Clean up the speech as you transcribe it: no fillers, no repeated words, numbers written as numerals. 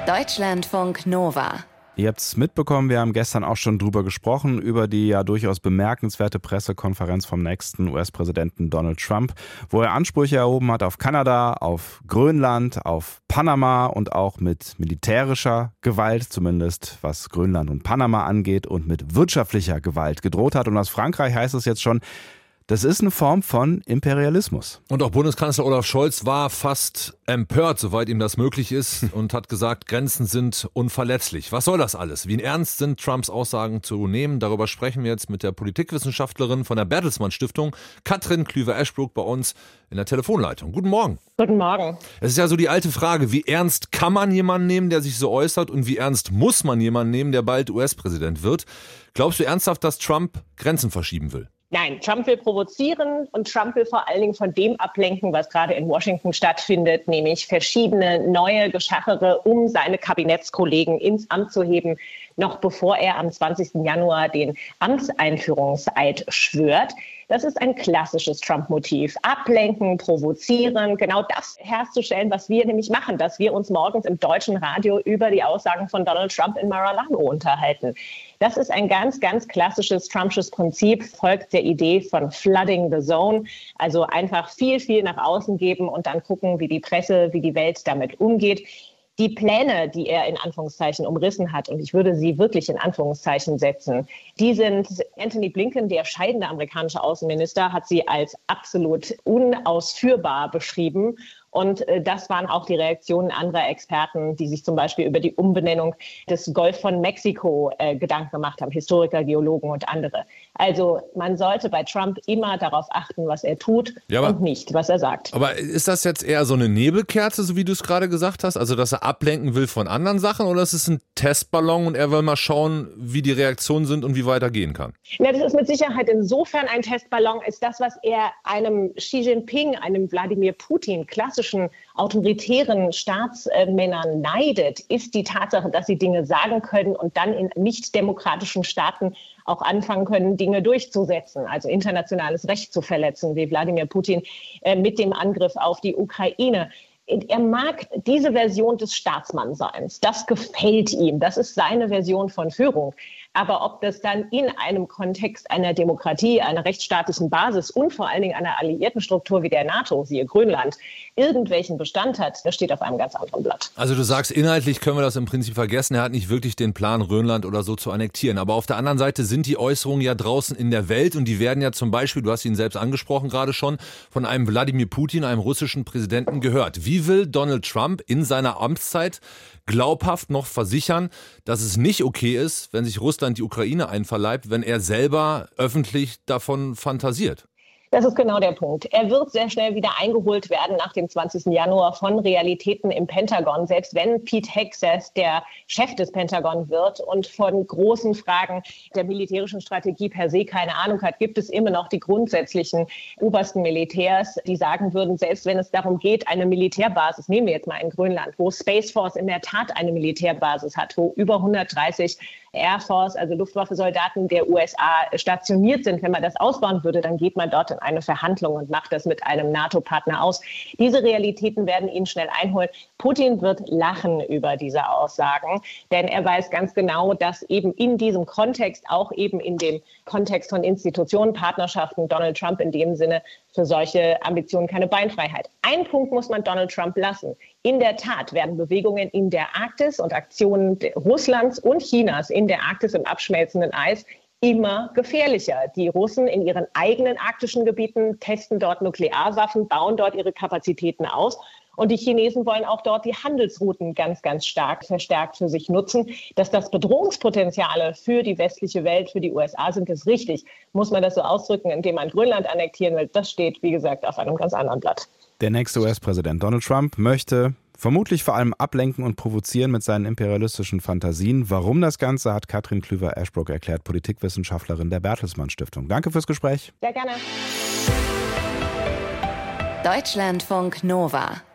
Deutschlandfunk Nova. Ihr habt es mitbekommen, wir haben gestern auch schon drüber gesprochen, über die ja durchaus bemerkenswerte Pressekonferenz vom nächsten US-Präsidenten Donald Trump, wo er Ansprüche erhoben hat auf Kanada, auf Grönland, auf Panama und auch mit militärischer Gewalt, zumindest was Grönland und Panama angeht, und mit wirtschaftlicher Gewalt gedroht hat. Und aus Frankreich heißt es jetzt schon, das ist eine Form von Imperialismus. Und auch Bundeskanzler Olaf Scholz war fast empört, soweit ihm das möglich ist, und hat gesagt, Grenzen sind unverletzlich. Was soll das alles? Wie ernst sind Trumps Aussagen zu nehmen? Darüber sprechen wir jetzt mit der Politikwissenschaftlerin von der Bertelsmann Stiftung, Katrin Klüver-Eschbruck, bei uns in der Telefonleitung. Guten Morgen. Guten Morgen. Es ist ja so die alte Frage, wie ernst kann man jemanden nehmen, der sich so äußert, und wie ernst muss man jemanden nehmen, der bald US-Präsident wird? Glaubst du ernsthaft, dass Trump Grenzen verschieben will? Nein, Trump will provozieren und Trump will vor allen Dingen von dem ablenken, was gerade in Washington stattfindet, nämlich verschiedene neue Geschachere, um seine Kabinettskollegen ins Amt zu heben, noch bevor er am 20. Januar den Amtseinführungseid schwört. Das ist ein klassisches Trump-Motiv. Ablenken, provozieren, genau das herzustellen, was wir nämlich machen, dass wir uns morgens im deutschen Radio über die Aussagen von Donald Trump in Mar-a-Lago unterhalten. Das ist ein ganz, ganz klassisches Trumpsches Prinzip, folgt der Idee von flooding the zone, also einfach viel, viel nach außen geben und dann gucken, wie die Presse, wie die Welt damit umgeht. Die Pläne, die er in Anführungszeichen umrissen hat, und ich würde sie wirklich in Anführungszeichen setzen, die sind, Antony Blinken, der scheidende amerikanische Außenminister, hat sie als absolut unausführbar beschrieben. Und das waren auch die Reaktionen anderer Experten, die sich zum Beispiel über die Umbenennung des Golf von Mexiko Gedanken gemacht haben, Historiker, Geologen und andere. Also man sollte bei Trump immer darauf achten, was er tut, und nicht, was er sagt. Aber ist das jetzt eher so eine Nebelkerze, so wie du es gerade gesagt hast? Also dass er ablenken will von anderen Sachen, oder ist es ein Testballon und er will mal schauen, wie die Reaktionen sind und wie weitergehen kann? Ja, das ist mit Sicherheit insofern ein Testballon, ist das, was er einem Xi Jinping, einem Wladimir Putin, klassischen autoritären Staatsmännern neidet, ist die Tatsache, dass sie Dinge sagen können und dann in nicht-demokratischen Staaten auch anfangen können, Dinge durchzusetzen, also internationales Recht zu verletzen, wie Wladimir Putin mit dem Angriff auf die Ukraine. Er mag diese Version des Staatsmannseins. Das gefällt ihm. Das ist seine Version von Führung. Aber ob das dann in einem Kontext einer Demokratie, einer rechtsstaatlichen Basis und vor allen Dingen einer alliierten Struktur wie der NATO, siehe Grönland, irgendwelchen Bestand hat, das steht auf einem ganz anderen Blatt. Also du sagst, inhaltlich können wir das im Prinzip vergessen. Er hat nicht wirklich den Plan, Grönland oder so zu annektieren. Aber auf der anderen Seite sind die Äußerungen ja draußen in der Welt, und die werden ja zum Beispiel, du hast ihn selbst angesprochen gerade schon, von einem Wladimir Putin, einem russischen Präsidenten, gehört. Wie will Donald Trump in seiner Amtszeit glaubhaft noch versichern, dass es nicht okay ist, wenn sich Russland die Ukraine einverleibt, wenn er selber öffentlich davon fantasiert? Das ist genau der Punkt. Er wird sehr schnell wieder eingeholt werden nach dem 20. Januar von Realitäten im Pentagon. Selbst wenn Pete Hegseth der Chef des Pentagon wird und von großen Fragen der militärischen Strategie per se keine Ahnung hat, gibt es immer noch die grundsätzlichen obersten Militärs, die sagen würden, selbst wenn es darum geht, eine Militärbasis, nehmen wir jetzt mal in Grönland, wo Space Force in der Tat eine Militärbasis hat, wo über 130 Air Force, also Luftwaffe-Soldaten der USA stationiert sind. Wenn man das ausbauen würde, dann geht man dort in eine Verhandlung und macht das mit einem NATO-Partner aus. Diese Realitäten werden ihn schnell einholen. Putin wird lachen über diese Aussagen, denn er weiß ganz genau, dass eben in diesem Kontext, auch eben in dem Kontext von Institutionen, Partnerschaften, Donald Trump in dem Sinne für solche Ambitionen keine Beinfreiheit. Ein Punkt muss man Donald Trump lassen. In der Tat werden Bewegungen in der Arktis und Aktionen Russlands und Chinas in der Arktis im abschmelzenden Eis immer gefährlicher. Die Russen in ihren eigenen arktischen Gebieten testen dort Nuklearwaffen, bauen dort ihre Kapazitäten aus. Und die Chinesen wollen auch dort die Handelsrouten ganz, ganz stark verstärkt für sich nutzen. Dass das Bedrohungspotenziale für die westliche Welt, für die USA sind, ist richtig. Muss man das so ausdrücken, indem man Grönland annektieren will? Das steht, wie gesagt, auf einem ganz anderen Blatt. Der nächste US-Präsident Donald Trump möchte vermutlich vor allem ablenken und provozieren mit seinen imperialistischen Fantasien. Warum das Ganze, hat Katrin Klüver-Eschbruck erklärt, Politikwissenschaftlerin der Bertelsmann Stiftung. Danke fürs Gespräch. Sehr gerne. Deutschlandfunk Nova.